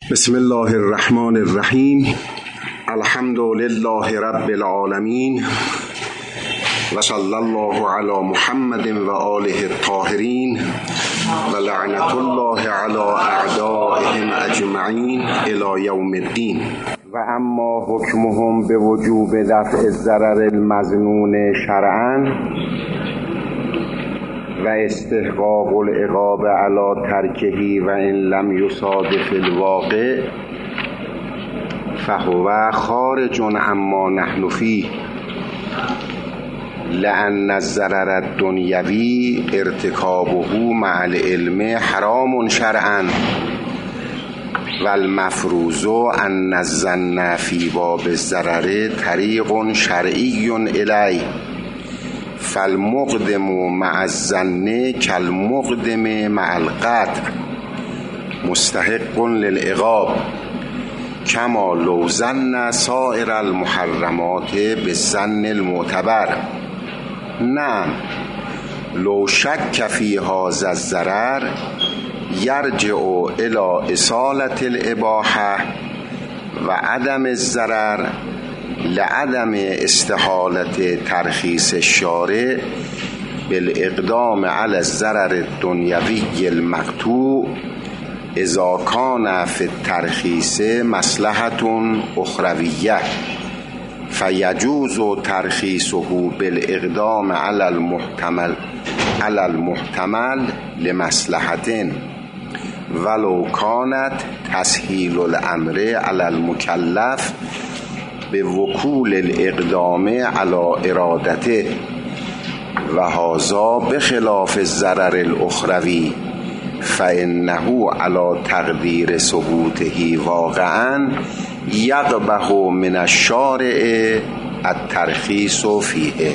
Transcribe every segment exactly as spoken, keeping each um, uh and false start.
بسم الله الرحمن الرحیم. الحمد لله رب العالمین و صلی الله علی محمد و آله الطاهرین و لعنت الله علی اعدائهم اجمعین الی یوم الدین. و اما حکمهم به وجوب دفع الضرر المظنون شرعا و استحقاق العقاب علی ترکه و ان لم یصادف الواقع فهو خارج عما نحن فیه لأن الضرر الدنیوی ارتکابه مع العلم حرام شرعا و المفروض ان الظن فی باب الضرر طریق شرعی الیه فالمقدم مع الظن کالمقدم مع القطع مستحق للعقاب کما لو ظن سائر المحرمات بالظن المعتبر. نعم لو شک فی هذا الضرر یرجع الی اصالة الاباحة و عدم الضرر لعدم استحالة ترخیص الشارع بالاقدام على الضرر الدنیوی المقطوع اذا کان فی الترخیص مصلحة اخرویه فیجوز ترخیصه بالاقدام على المحتمل على المحتمل لمصلحة ولو کانت تسهیل الامر على المکلف به وکول الاقدام علی ارادته و هذا بخلاف الضرر الاخروی فانه علی تقدیر ثبوته واقعا یقبح من الشارع الترخیص فیه.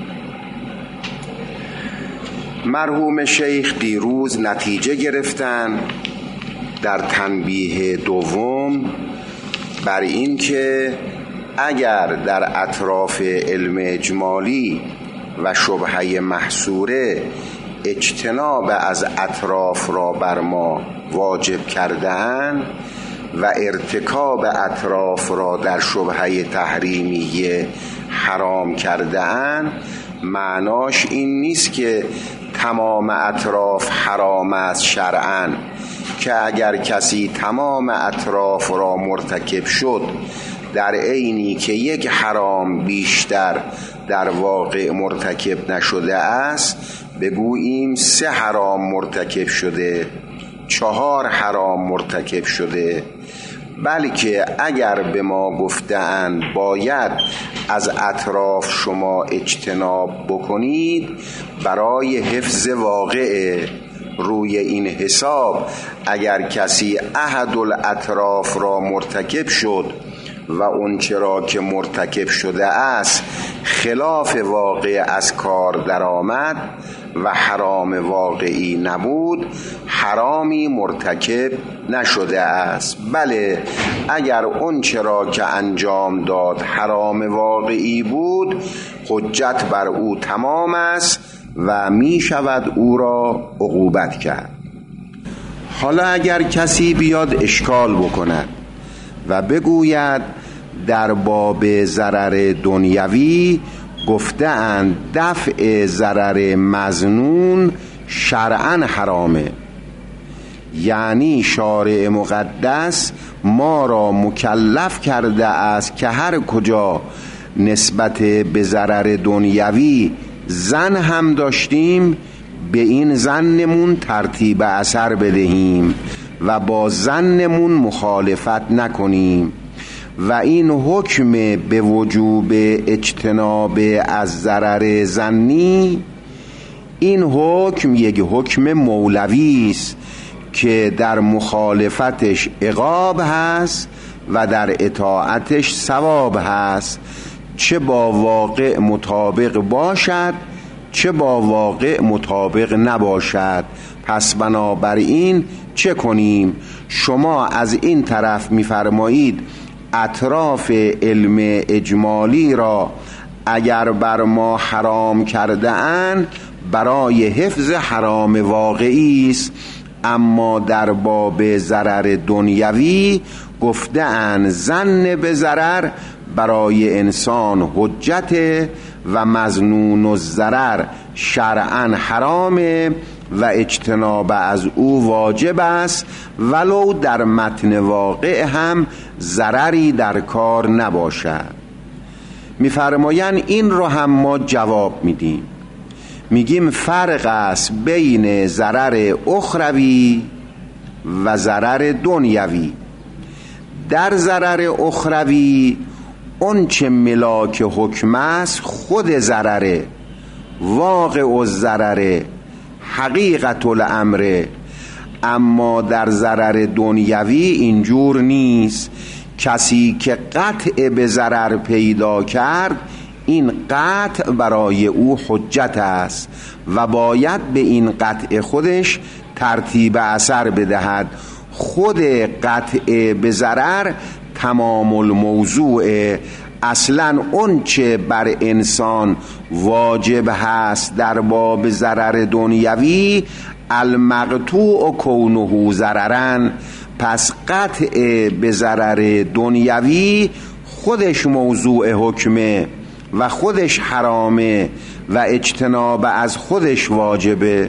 مرحوم شیخ دیروز نتیجه گرفتن در تنبیه دوم بر این که اگر در اطراف علم اجمالی و شبهه محصوره اجتناب از اطراف را بر ما واجب کرده‌اند و ارتکاب اطراف را در شبهه تحریمیه حرام کرده‌اند، معناش این نیست که تمام اطراف حرام است شرعاً، که اگر کسی تمام اطراف را مرتکب شد در عینی که یک حرام بیشتر در واقع مرتکب نشده است، بگوییم سه حرام مرتکب شده، چهار حرام مرتکب شده. بلکه اگر به ما گفتند باید از اطراف شما اجتناب بکنید برای حفظ واقعه، روی این حساب اگر کسی احد الاطراف را مرتکب شد و اون چرا که مرتکب شده است خلاف واقع از کار درآمد و حرام واقعی نبود، حرامی مرتکب نشده است. بله اگر اون چرا که انجام داد حرام واقعی بود، حجت بر او تمام است و می شود او را عقوبت کرد. حالا اگر کسی بیاد اشکال بکند و بگوید در باب ضرر دنیوی گفته‌اند دفع ضرر مظنون شرعاً حرامه، یعنی شارع مقدس ما را مکلف کرده است که هر کجا نسبت به ضرر دنیوی ظن هم داشتیم به این ظنمون ترتیب اثر بدهیم و با ظنمون مخالفت نکنیم. و این حکم به وجوب اجتناب از ضرر ظنی، این حکم یک حکم مولوی است که در مخالفتش عقاب هست و در اطاعتش ثواب هست، چه با واقع مطابق باشد چه با واقع مطابق نباشد. پس بنابراین چه کنیم؟ شما از این طرف می‌فرمایید اطراف علم اجمالی را اگر بر ما حرام کرده اند برای حفظ حرام واقعی است، اما در باب ضرر دنیوی گفته اند ظن به ضرر برای انسان حجت و مظنون الضرر شرعاً حرامه و اجتناب از او واجب است، ولو در متن واقع هم ضرری در کار نباشد. می‌فرمایند این رو هم ما جواب میدیم، میگیم فرق است بین ضرر اخروی و ضرر دنیوی. در ضرر اخروی اون چه ملاک حکم است خود ضرره، واقع الضرره، حقیقت الامره. اما در ضرر دنیوی اینجور نیست. کسی که قطع به ضرر پیدا کرد این قطع برای او حجت است و باید به این قطع خودش ترتیب اثر بدهد. خود قطع به ضرر تمام الموضوع. اصلا اون چه بر انسان واجب هست در باب ضرر دنیوی المقطوع کونه ضررن، پس قطع به ضرر دنیوی خودش موضوع حکمه و خودش حرامه و اجتناب از خودش واجبه.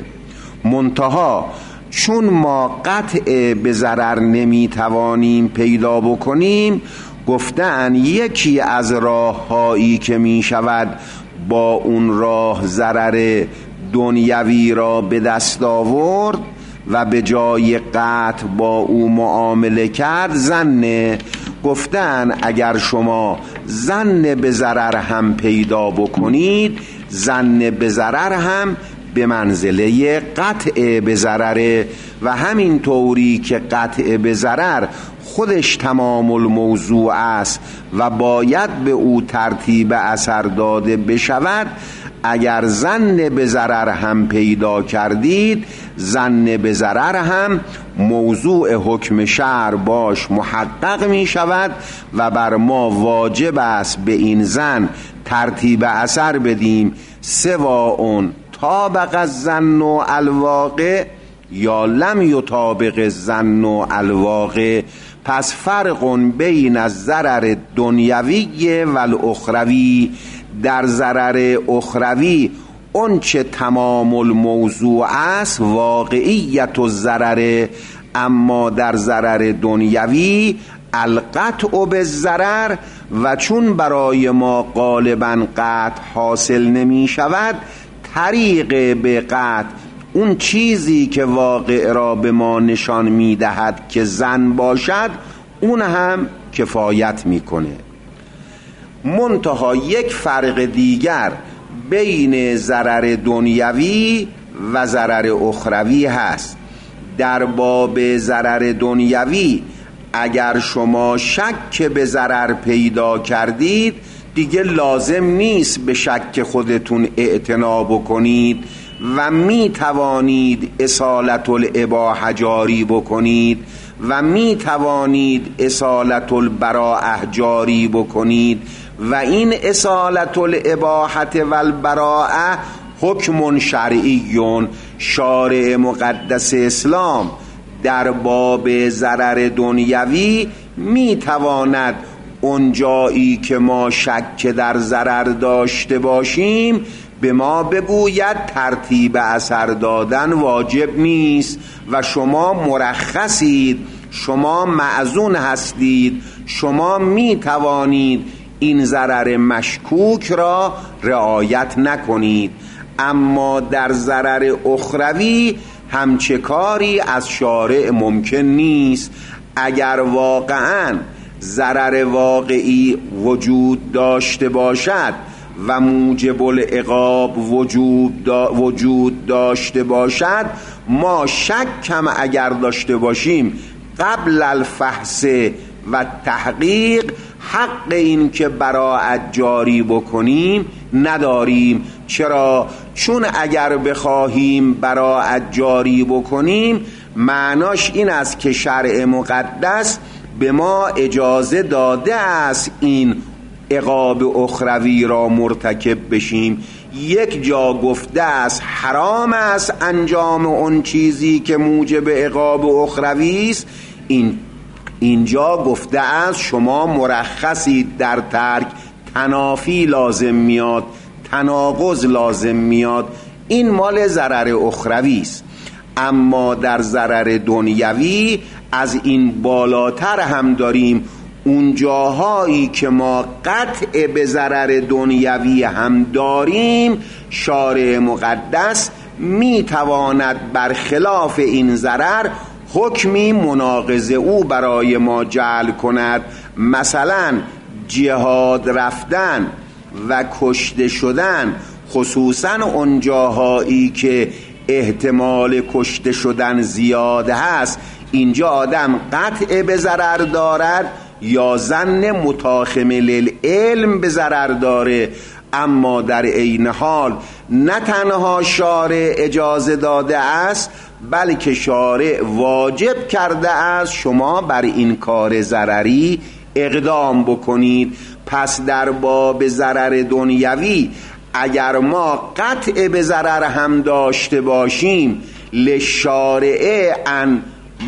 منتها چون ما قطع به ضرر نمیتوانیم پیدا بکنیم، گفتن یکی از راه‌هایی که می شود با اون راه ضرر دنیوی را به دست آورد و به جای قطع با او معامله کرد ظنه. گفتن اگر شما ظن به ضرر هم پیدا بکنید، ظن به ضرر هم به منزله قطع به ضرره و همین طوری که قطع به ضرر خودش تمام الموضوع است و باید به او ترتیب اثر داده بشود، اگر ظن به ضرر هم پیدا کردید، ظن به ضرر هم موضوع حکم شرع باش محقق می شود و بر ما واجب است به این ظن ترتیب اثر بدیم. سوا اون طابق الظن الواقع یا لم یطابق الظن الواقع. پس فرق بین الضرر دنیوی و الاخروی. در ضرر اخروی اون چه تمام الموضوع است واقعیت الضرر، اما در ضرر دنیوی القطع بالضرر. و چون برای ما غالبا قطع حاصل نمی شود، طریق به قطع اون چیزی که واقع را به ما نشان می دهد که ظن باشد اون هم کفایت می کنه. منتها یک فرق دیگر بین ضرر دنیوی و ضرر اخروی هست. در باب ضرر دنیوی اگر شما شک به ضرر پیدا کردید، دیگه لازم نیست به شک خودتون اعتنا بکنید و می توانید اصالت الاباحه جاری بکنید و می توانید اصالت البراءه جاری بکنید و این اصالت الاباحه و البراءه حکم شرعی. شارع مقدس اسلام در باب ضرر دنیوی می تواند اون جایی که ما شک در ضرر داشته باشیم به ما بگوید ترتیب اثر دادن واجب نیست و شما مرخصید، شما معذون هستید، شما می توانید این ضرر مشکوک را رعایت نکنید. اما در ضرر اخروی همچه کاری از شارع ممکن نیست. اگر واقعاً ضرر واقعی وجود داشته باشد و موجب العقاب وجود, دا وجود داشته باشد، ما شک هم اگر داشته باشیم قبل الفحص و تحقیق حق این که براءت جاری بکنیم نداریم. چرا؟ چون اگر بخواهیم براءت جاری بکنیم معناش این است که شرع مقدس به ما اجازه داده است این عقاب اخروی را مرتکب بشیم. یک جا گفته است حرام است انجام اون چیزی که موجب عقاب اخروی است، این اینجا گفته است شما مرخصید در ترک، تنافی لازم میاد، تناقض لازم میاد. این مال ضرر اخروی است. اما در ضرر دنیوی از این بالاتر هم داریم. اون جاهایی که ما قطع به ضرر دنیوی هم داریم، شارع مقدس میتواند برخلاف این ضرر حکمی مناقض او برای ما جعل کند. مثلا جهاد رفتن و کشته شدن، خصوصا اون جاهایی که احتمال کشته شدن زیاد هست، اینجا آدم قطع به ضرر دارد یا ظن متاخم للعلم به ضرر داره. اما در عین حال نه تنها شارع اجازه داده است، بلکه شارع واجب کرده است شما بر این کار ضرری اقدام بکنید. پس در باب ضرر دنیوی اگر ما قطع به ضرر هم داشته باشیم، لشارع ان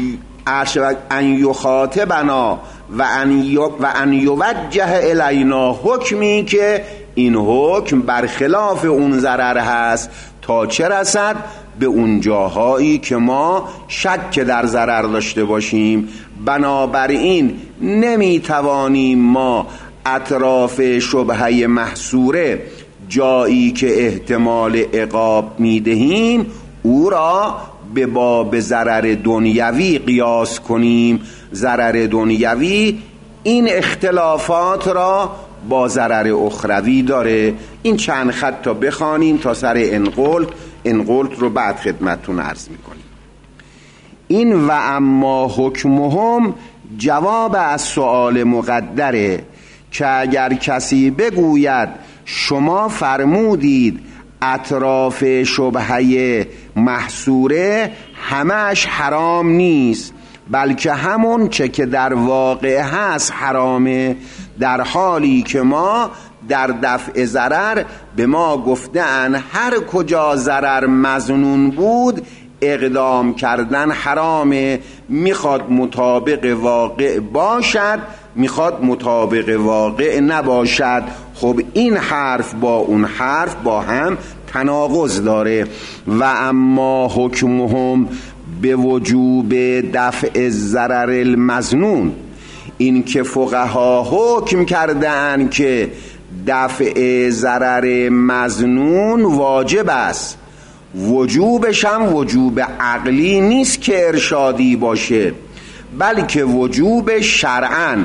ان یخاطبنا و ان و ان یوجه الینا، حکمی که این حکم برخلاف اون ضرر هست تا چه رسد؟ به اون جاهایی که ما شک در ضرر داشته باشیم. بنابراین نمیتوانیم ما اطراف شبهه محصوره، جایی که احتمال عقاب میدهیم، او را به باب ضرر دنیوی قیاس کنیم. ضرر دنیوی این اختلافات را با ضرر اخروی داره. این چند خط تا بخوانیم تا سر انقلت انقلت رو بعد خدمتتون عرض میکنیم. این و اما حکمهم جواب از سؤال مقدره که اگر کسی بگوید شما فرمودید اطراف شبهه محصوره همش حرام نیست، بلکه همون چه که در واقع هست حرامه، در حالی که ما در دفع ضرر به ما گفتن هر کجا ضرر مظنون بود اقدام کردن حرامه. میخواد مطابق واقع باشد، میخواد مطابق واقع نباشد. خب این حرف با اون حرف با هم تناقض داره. و اما حکمهم به وجوب دفع ضرر المظنون، این که فقها حکم کردن که دفع ضرر مظنون واجب است، وجوبش هم وجوب عقلی نیست که ارشادی باشه، بلکه وجوب شرعاً،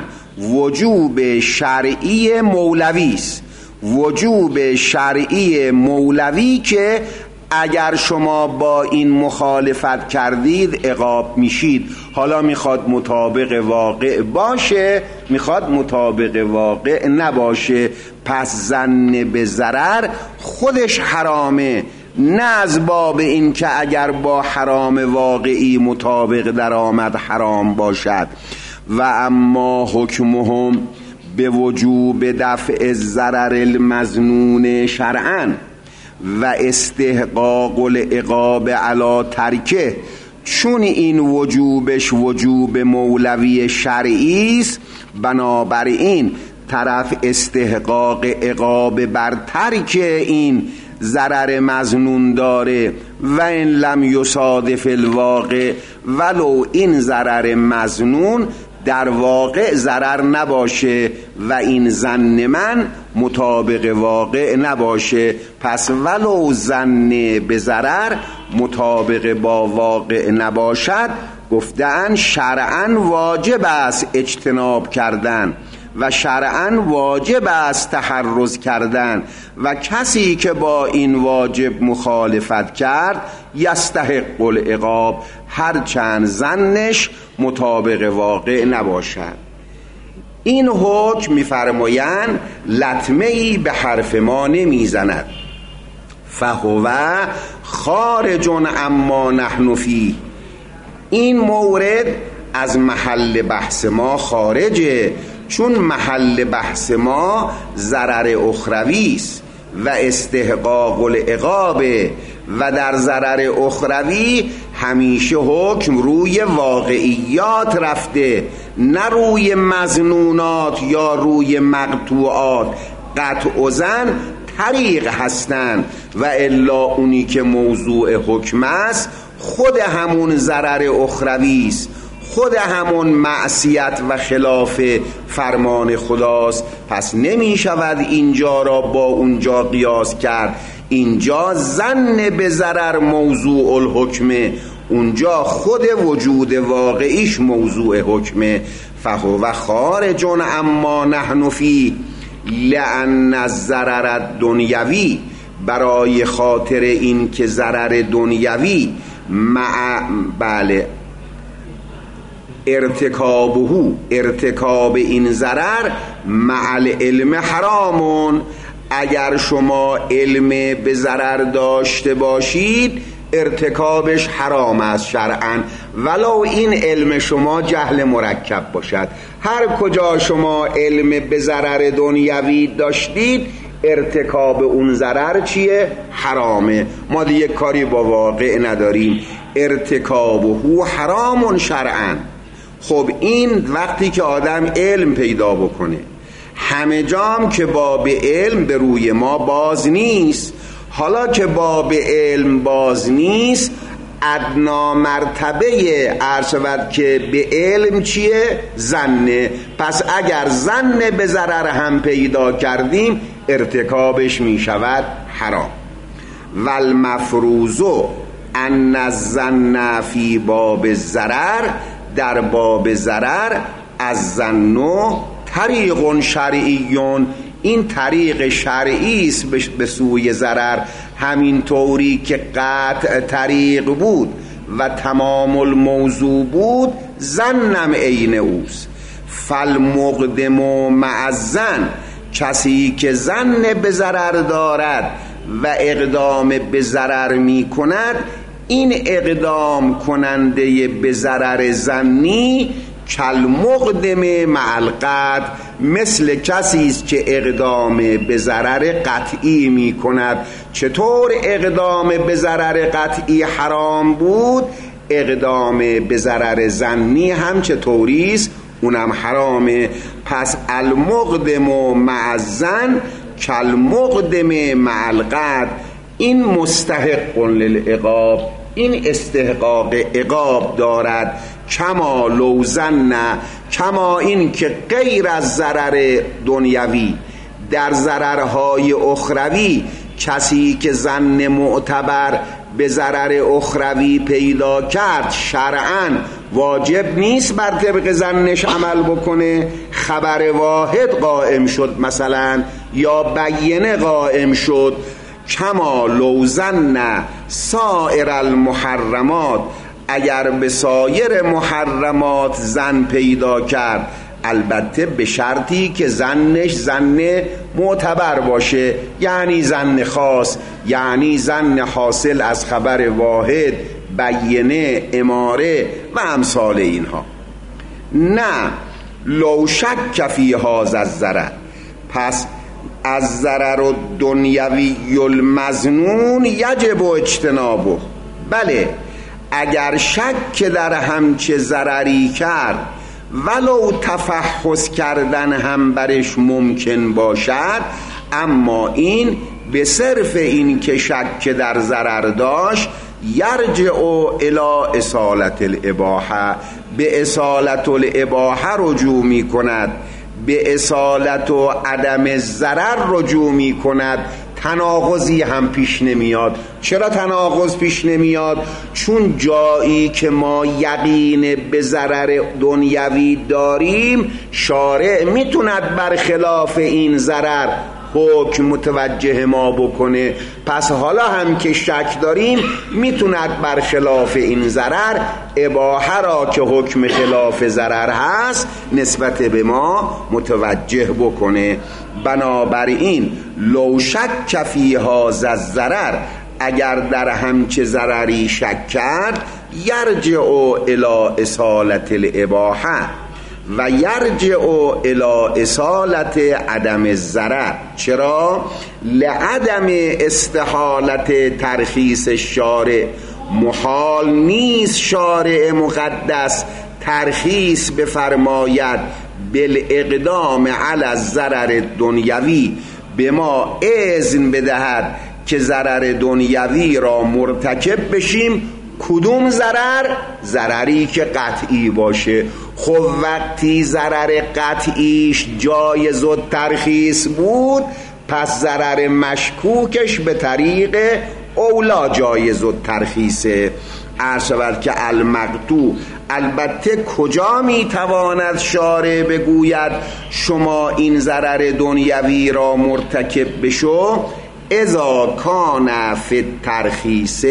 وجوب شرعی مولوی است. وجوب شرعی مولوی که اگر شما با این مخالفت کردید عقاب میشید. حالا میخواد مطابق واقع باشه، میخواد مطابق واقع نباشه. پس ظن به ضرر خودش حرامه، نه از باب این که اگر با حرام واقعی مطابق در آمد حرام باشد. و اما حکمهم به وجوب دفع ضرر المظنون شرعاً و استحقاق العقاب علی ترکه، چون این وجوبش وجوب مولوی شرعی است، بنابراین طرف استحقاق عقاب بر ترک این ضرر مظنون داره. و این لم یصادف الواقع، ولو این ضرر مظنون در واقع ضرر نباشه و این ظن من مطابق واقع نباشه، پس ولو ظن به ضرر مطابق با واقع نباشد، گفتن شرعاً واجب است اجتناب کردن و شرعاً واجب است تحرز کردن، و کسی که با این واجب مخالفت کرد یستحق العقاب، هر چند ظنش مطابق واقع نباشد. این حکم می‌فرمایند لطمه‌ای به حرف ما نمیزند، فهو خارج اما نحن فیه، این مورد از محل بحث ما خارجه، چون محل بحث ما ضرر اخروی است و استحقاق العقاب و در ضرر اخروی همیشه حکم روی واقعیات رفته، نه روی مظنونات یا روی مقطوعات. قطع و زن طریق هستند و الا اونی که موضوع حکم است خود همون ضرر اخروی است، خود همون معصیت و خلاف فرمان خداست. پس نمی شود اینجا را با اونجا قیاس کرد. اینجا ظن به ضرر موضوع الحکمه، اونجا خود وجود واقعیش موضوع حکمه. فهو خارج اما نحن فی لأن الضرر الدنیوی، برای خاطر این که ضرر دنیوی مع بله ارتکابه، ارتکاب این ضرر مع العلم حرامون. اگر شما علم به ضرر داشته باشید ارتکابش حرام است شرعاً، ولو این علم شما جهل مرکب باشد. هر کجا شما علم به ضرر دنیوی داشتید ارتکاب اون ضرر چیه؟ حرامه. ما دیگه کاری با واقع نداریم، ارتکابه حرامون شرعاً. خب این وقتی که آدم علم پیدا بکنه، همه جام که باب علم به روی ما باز نیست. حالا که باب علم باز نیست، ادنا مرتبه عرض شود که به علم چیه؟ ظنه. پس اگر ظن به ضرر هم پیدا کردیم ارتکابش می شود حرام. والمفروض ان الظن فی باب الضرر، در باب ضرر از ظن طریق شرعیون، این طریق شرعی است به سوی ضرر، همین طوری که قطع طریق بود و تمام الموضوع بود ظنم عین اوست. فالمقدم مع الظن، کسی که ظن به ضرر دارد و اقدام به ضرر می کند، این اقدام کننده به ضرر ظنی کالمقدم مع القطع، مثل کسی است که اقدام به ضرر قطعی می کند. چطور اقدام به ضرر قطعی حرام بود، اقدام به ضرر ظنی هم چطوری است؟ اونم حرامه. پس المقدم مع الظن کالمقدم مع القطع، این مستحق للعقاب، این استحقاق عقاب دارد. کما لو ظن، کما این که غیر از ضرر دنیوی در ضررهای اخروی کسی که ظن معتبر به ضرر اخروی پیدا کرد شرعاً واجب نیست بر طبق ظنش عمل بکنه. خبر واحد قائم شد مثلا یا بینه قائم شد. کما لو ظن سائر المحرمات، اگر به سایر محرمات ظن پیدا کرد، البته به شرطی که ظنش ظن معتبر باشه، یعنی ظن خاص، یعنی ظن حاصل از خبر واحد، بینه، اماره و امثال اینها. نه لو شک فی هذا الضرر، پس از ضرر دنیوی المظنون یجب اجتنابه. بله اگر شک در همچه ضرری کرد ولو تفحص کردن هم برش ممکن باشد، اما این به صرف این که شک در ضرر داشت یرجع الی اصالت الاباحه، به اصالت الاباحه رجوع می کند، به اصالت و عدم ضرر رجوع می کند. تناقضی هم پیش نمیاد. چرا تناقض پیش نمیاد؟ چون جایی که ما یقین به ضرر دنیوی داریم شارع میتوند برخلاف این ضرر حکم متوجه ما بکنه. پس حالا هم که شک داریم میتوند برخلاف این ضرر اباحه را که حکم خلاف ضرر هست نسبت به ما متوجه بکنه. بنابراین لو شک فی هذا الضرر، اگر در همچه ضرری شک کرد، یرجع الی اصالت الاباحه و یرجع الی اصالت عدم الضرر. چرا؟ لعدم استحالت ترخیص الشارع. محال نیست شارع مقدس ترخیص بفرماید بالاقدام علی الضرر دنیوی، به ما اذن بدهد که ضرر دنیوی را مرتکب بشیم. کدوم ضرر؟ ضرری که قطعی باشه. خب وقتی ضرر قطعیش جایز و ترخیص بود، پس ضرر مشکوکش به طریق اولا جایز و ترخیصه. عرض شود که المقطوع، البته کجا میتواند شارع بگوید شما این ضرر دنیوی را مرتکب بشو؟ اذا کان فی الترخیص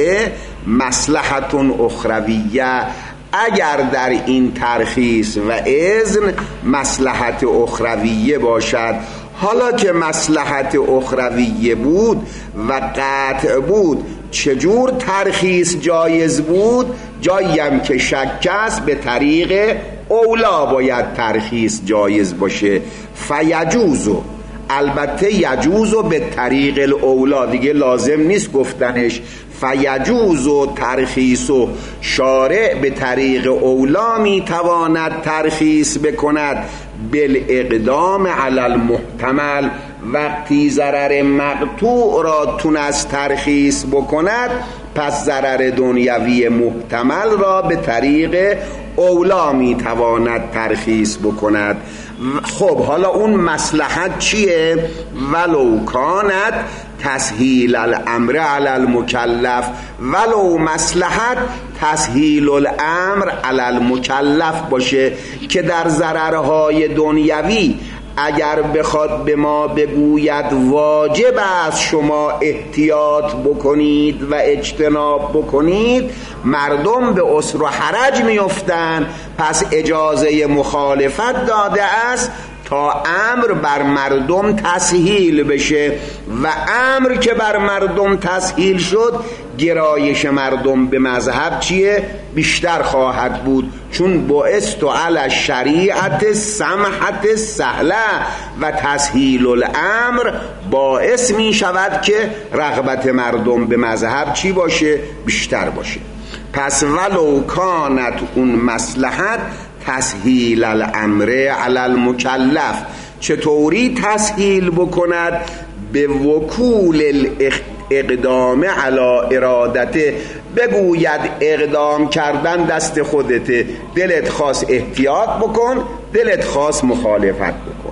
مصلحت اخرویه، اگر در این ترخیص و اذن مصلحت اخرویه باشد. حالا که مصلحت اخرویه بود و قطع بود، چجور ترخیص جایز بود؟ جاییم که شک است به طریق اولا باید ترخیص جایز باشه. فیجوزو، البته یجوزو به طریق الاولا، دیگه لازم نیست گفتنش. فیجوزو ترخیصو، شارع به طریق اولا میتواند ترخیص بکند بالاقدام علی المحتمل، وقتی ضرر مقطوع را تونست ترخیص بکند، پس ضرر دنیوی محتمل را به طریق اولا میتواند ترخیص بکند. خب حالا اون مصلحت چیه؟ ولو کانت تسهیل الامر علی المکلف، ولو مصلحت تسهیل الامر علی المکلف باشه که در ضررهای دنیوی اگر بخواد به ما بگوید واجب است شما احتیاط بکنید و اجتناب بکنید، مردم به عسر و حرج میافتند. پس اجازه مخالفت داده است تا امر بر مردم تسهیل بشه، و امر که بر مردم تسهیل شد، گرایش مردم به مذهب چیه؟ بیشتر خواهد بود، چون بعثت علی شریعت سمحت سهله، و تسهیل الامر باعث می شود که رغبت مردم به مذهب چی باشه؟ بیشتر باشه. پس ولو کانت اون مصلحت تسهیل الامر علی المکلف، چطوری تسهیل بکند؟ به وکول الاقدام علی ارادته، بگوید اقدام کردن دست خودته، دلت خواست احتیاط بکن، دلت خواست مخالفت بکن.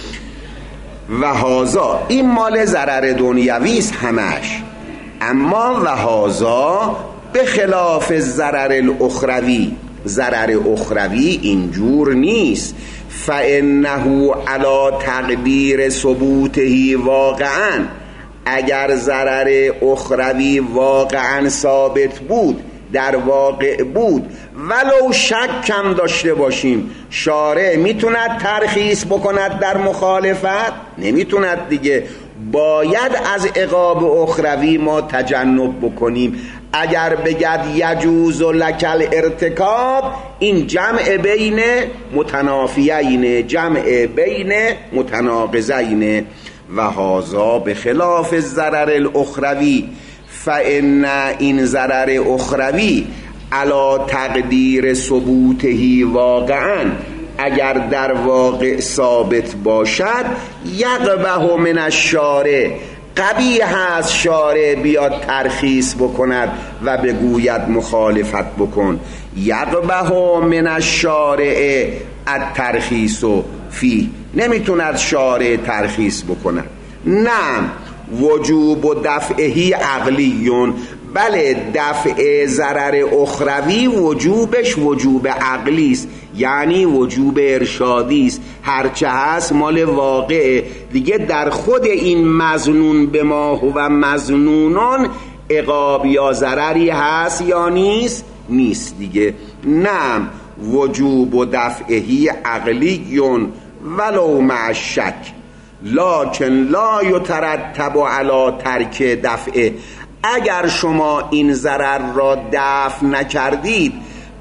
و هازا، این مال ضرر دنیوی است همش. اما و هازا به خلاف ضرر الاخروی، ضرر اخروی اینجور نیست. فانه علی تقدیر ثبوته واقعا، اگر ضرر اخروی واقعا ثابت بود، در واقع بود، ولو شک کم داشته باشیم، شارع میتوند ترخیص بکند در مخالفت؟ نمیتوند دیگه. باید از عقاب اخروی ما تجنب بکنیم. اگر بگد یجوز لکل ارتکاب، این جمع بین متنافیین، جمع بین متناقضین. و هازا به خلاف ضرر الاخروی، فان این ضرر اخروی علی تقدیر ثبوته واقعا، اگر در واقع ثابت باشد، یقبح من الشارع، قبیح از شارع بیاد ترخیص بکند و بگوید مخالفت بکن. یقبح من الشارع الترخیص فی، نمیتوند شارع ترخیص بکند. نه، وجوب و دفعهی عقلیون، بله دفع ضرر اخروی وجوبش وجوب عقلی است، یعنی وجوب ارشادی است. هرچه هست مال واقعه دیگه. در خود این مظنون به ما هو مظنونون عقاب یا ضرری هست یا نیست؟ نیست دیگه. نه، وجوب و دفعهی عقلیون ولو مع الشک، لکن لا یترتب علی ترک دفعه. اگر شما این ضرر را دفع نکردید،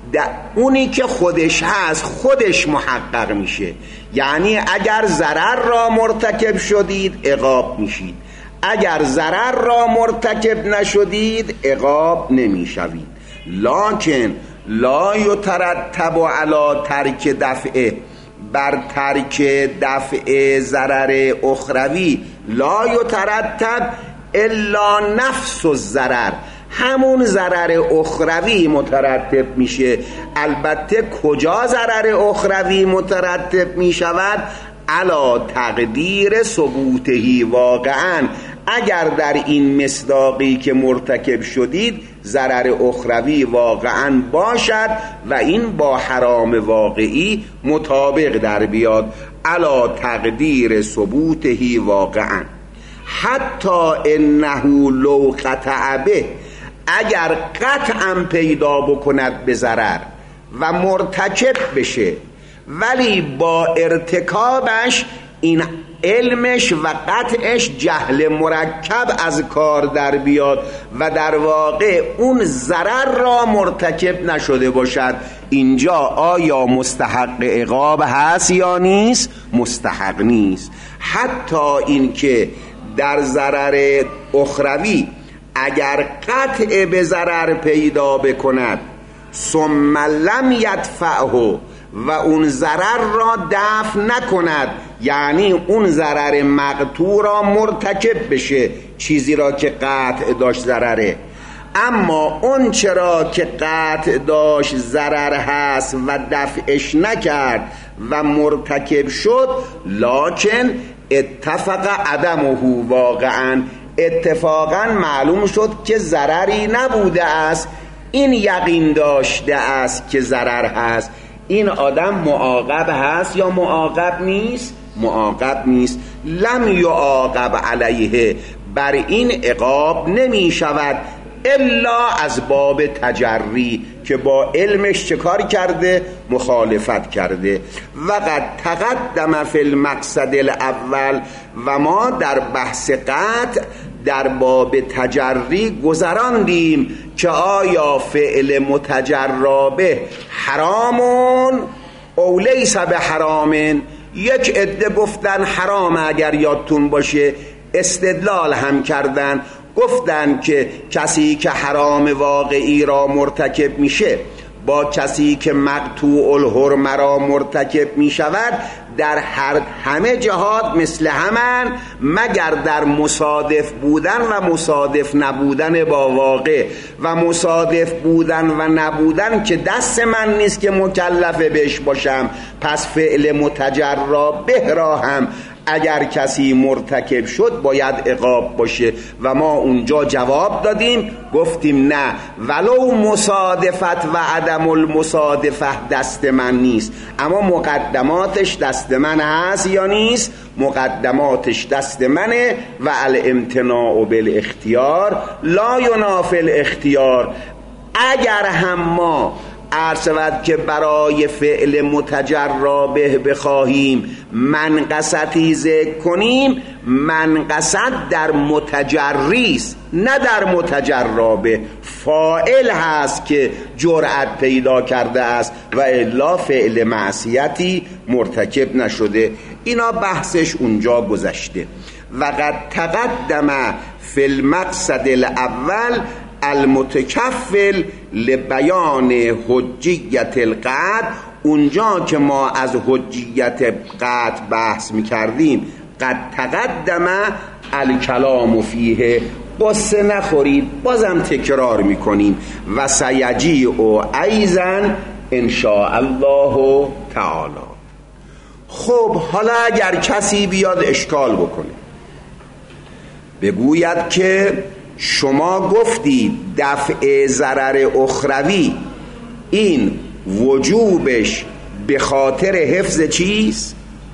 اونی که خودش هست خودش محقق میشه. یعنی اگر ضرر را مرتکب شدید عقاب میشید، اگر ضرر را مرتکب نشدید عقاب نمیشوید. لکن لا یترتب علی ترک دفعه، بر ترک دفع ضرر اخروی لا یترتب الا نفس الضرر، همون ضرر اخروی مترتب میشه. البته کجا ضرر اخروی مترتب میشود؟ علا تقدیر ثبوتهی واقعا، اگر در این مصداقی که مرتکب شدید ضرر اخروی واقعا باشد و این با حرام واقعی مطابق در بیاد، علا تقدیر ثبوتهی واقعا. حتی انه لو قطع به، اگر قطعا پیدا بکند به ضرر و مرتکب بشه ولی با ارتکابش این علمش و قطعش جهل مرکب از کار در بیاد و در واقع اون ضرر را مرتکب نشده باشد، اینجا آیا مستحق عقاب هست یا نیست؟ مستحق نیست. حتی اینکه در ضرر اخروی اگر قطع به ضرر پیدا بکند ثم لم یدفعه و اون ضرر را دفع نکند، یعنی اون ضرر مقطوع را مرتکب بشه، چیزی را که قطع داشت ضرره، اما اون چرا که قطع داشت ضرر هست و دفعش نکرد و مرتکب شد، لکن اتفق عدمه، واقعا اتفاقا معلوم شد که ضرری نبوده است، این یقین داشته است که ضرر هست، این آدم معاقب هست یا معاقب نیست؟ معاقب نیست. لم یعاقب علیه، بر این عقاب نمی شود الا از باب تجری، که با علمش چه کار کرده؟ مخالفت کرده. و قد تقدم فی المقصد الاول، و ما در بحث قطع در باب تجری گذراندیم که آیا فعل متجرا به حرامون او لیس به حرامن. یک عده گفتن حرام، اگر یادتون باشه استدلال هم کردن، گفتن که کسی که حرام واقعی را مرتکب میشه با کسی که مقطوع الحرم را مرتکب می شود در هر همه جهات مثل همن، مگر در مصادف بودن و مصادف نبودن با واقع، و مصادف بودن و نبودن که دست من نیست که مکلف بهش باشم، پس فعل متجرا به را هم اگر کسی مرتکب شد باید عقاب باشه. و ما اونجا جواب دادیم، گفتیم نه، ولو مصادفت و عدم المصادفه دست من نیست، اما مقدماتش دست من هست یا نیست؟ مقدماتش دست منه. و الامتناع بالاختیار لا ینافی الاختیار. اگر هم ما عرض شود که برای فعل متجرا به بخواهیم منقصتی ذکر کنیم، منقصت در متجریست نه در متجرا به. فاعل هست که جرأت پیدا کرده است و الا فعل معصیتی مرتکب نشده. اینا بحثش اونجا گذشته. و قد تقدم فی المقصد الاول المتکفل لبیان حجیت القطع. اونجا که ما از حجیت قطع بحث میکردیم قد تقدم الکلام فیه، قصه نخورید، بازم تکرار میکنیم. و سیجیء ایضا ان شاء الله تعالی. خب حالا اگر کسی بیاد اشکال بکنه بگوید که شما گفتید دفع ضرر اخروی این وجوبش به خاطر حفظ چیز؟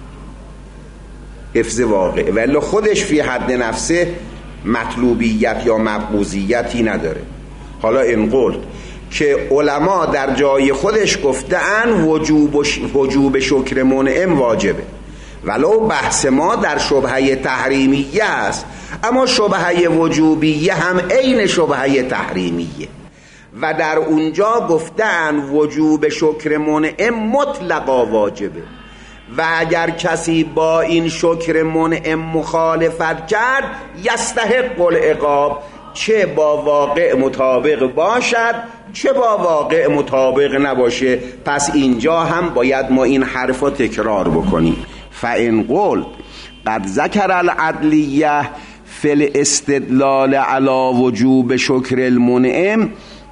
حفظ واقع، ولی خودش فی حد نفسه مطلوبیت یا مبغوضیتی نداره. حالا این قلت که علما در جای خودش گفتن وجوب, وجوب شکر منعم واجبه، ولو بحث ما در شبهه تحریمیه است، اما شبهه وجوبیه هم عین شبهه تحریمیه. و در اونجا گفتن وجوب شکر منعم مطلقا واجبه و اگر کسی با این شکر منعم مخالفت کرد یستحق العقاب، چه با واقع مطابق باشد چه با واقع مطابق نباشه. پس اینجا هم باید ما این حرف رو تکرار بکنیم. فإن قل قد ذکر العدلیه فی الاستدلال علی وجوب شکر المنعم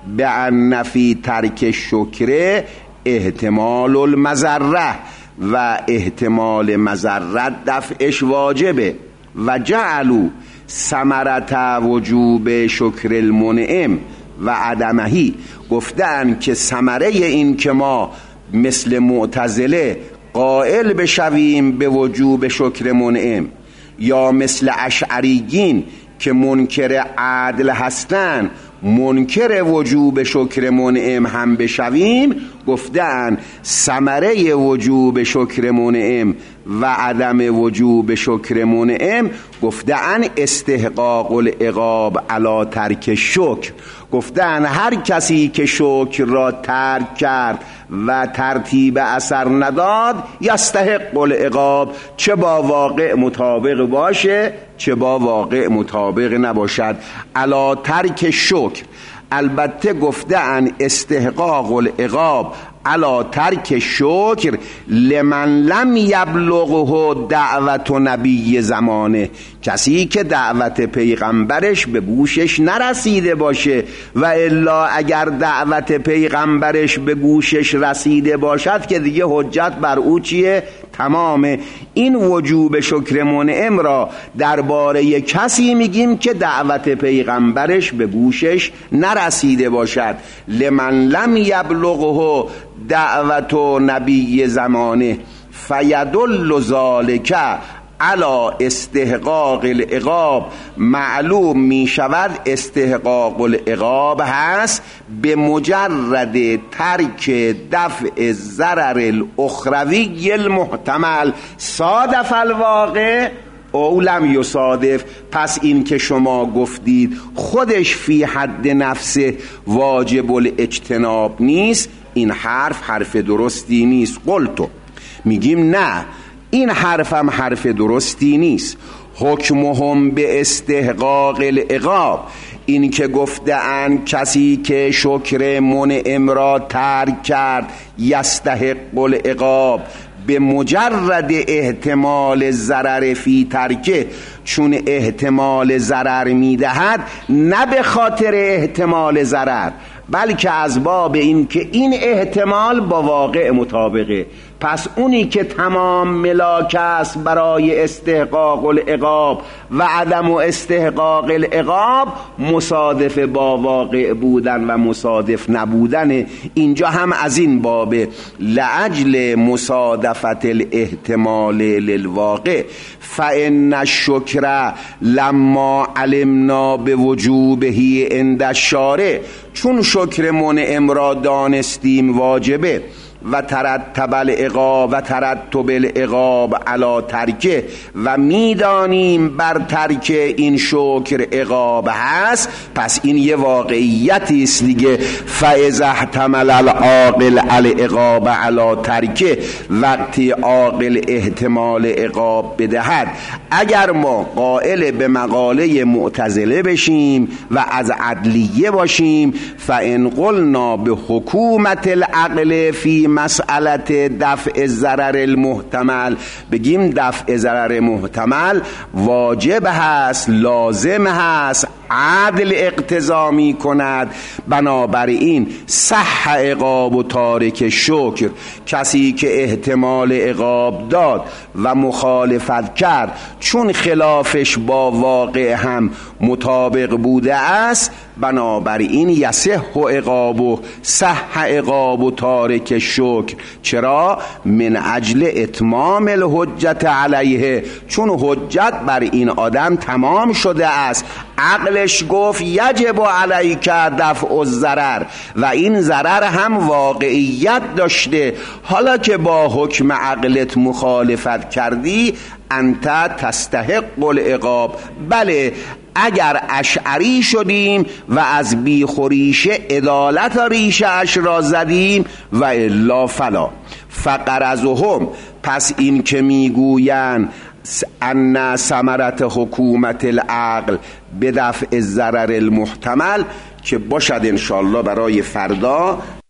بأن فی ترک شکر احتمال المضره و احتمال مضرت دفعش واجبه و جعلوا ثمرت وجوب شکر المنعم و عدمهی، گفتن که ثمره این که ما مثل معتزله قائل بشویم به وجوب شکر منعم یا مثل اشعریین که منکر عدل هستن منکر وجوب شکر منعم هم بشویم، گفتن ثمره وجوب شکر منعم و عدم وجوب شکر منعم گفتن استحقاق العقاب علی ترک شکر. گفتن هر کسی که شکر را ترک کرد و ترتیب اثر نداد یستحق العقاب، چه با واقع مطابق باشه چه با واقع مطابق نباشد، علی ترک شکر. البته گفتن استحقاق العقاب علی ترک شکر لمن لم یبلغه دعوت نبی زمانه، کسی که دعوت پیغمبرش به گوشش نرسیده باشه، و الا اگر دعوت پیغمبرش به گوشش رسیده باشد که دیگه حجت بر او چیه؟ تمامه. این وجوب شکر منعم را درباره کسی میگیم که دعوت پیغمبرش به گوشش نرسیده باشد. لمن لم یبلغه دعوت نبی زمانه فیدل ذالک علی استحقاق العقاب. معلوم می شود استحقاق العقاب هست به مجرد ترک دفع ضرر الاخروی المحتمل صادف الواقع او لم یصادف. پس این که شما گفتید خودش فی حد نفسه واجب الاجتناب نیست، این حرف حرف درستی نیست. قلتو، میگیم نه، این حرفم حرف درستی نیست. حکمهم به استحقاق العقاب، این که گفتن کسی که شکر منعم را ترک کرد یستحق العقاب به مجرد احتمال ضرر فی ترکه، چون احتمال ضرر میدهد نه به خاطر احتمال ضرر بلکه از باب این که این احتمال با واقع مطابقه. پس اونی که تمام ملاک است برای استحقاق العقاب و عدم و استحقاق العقاب مصادف با واقع بودن و مصادف نبودن. اینجا هم از این بابه لعجل مصادفت الاحتمال للواقع. فإن الشکر لما علمنا به وجوبه عند الشارع، چون شکر منعم را دانستیم واجبه و ترتب العقاب و ترتب العقاب علی ترکه، و میدانیم بر ترک این شکر عقاب هست، پس این یه واقعیتی است دیگه. فاذا احتمل العاقل العقاب علی ترکه، وقتی عاقل احتمال عقاب بدهد. اگر ما قائل به مقاله معتزله بشیم و از عدلیه باشیم، فان قلنا به حکومت العقل فی مسئلت دفع ضرر المحتمل، بگیم دفع ضرر محتمل واجب هست، لازم هست، عدل اقتضا می کند، بنابراین صح عقاب و تارک شکر. کسی که احتمال عقاب داد و مخالفت کرد چون خلافش با واقع هم مطابق بوده است، بنابراین یصح عقاب و صح عقاب و تارک شکر. چرا؟ من اجل اتمام الحجت علیه، چون حجت بر این آدم تمام شده است. عقلش گفت یجب علیک دفع الضرر و این ضرر هم واقعیت داشته. حالا که با حکم عقلت مخالفت کردی، انت تستحق العقاب. بله، اگر اشعری شدیم و از بیخوریشه عدالت ریشه اش را زدیم و الا فلا. فقرزهم، پس این که میگوین ان ثمرت حکومت العقل به دفع ضرر المحتمل، که باشد انشالله برای فردا